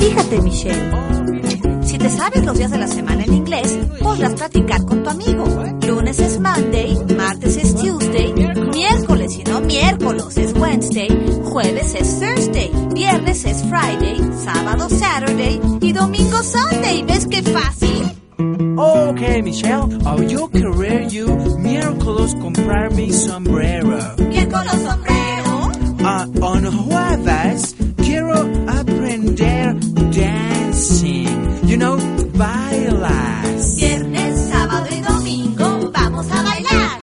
Fíjate, Michelle. Si te sabes los días de la semana en inglés, podrás practicar con tu amigo. Lunes es Monday, martes es Tuesday, miércoles y no miércoles es Wednesday, jueves es Thursday, viernes es Friday, sábado Saturday y domingo Sunday. ¿Ves qué fácil? Okay, Michelle, yo querer you miércoles comprar mi sombrero. Miércoles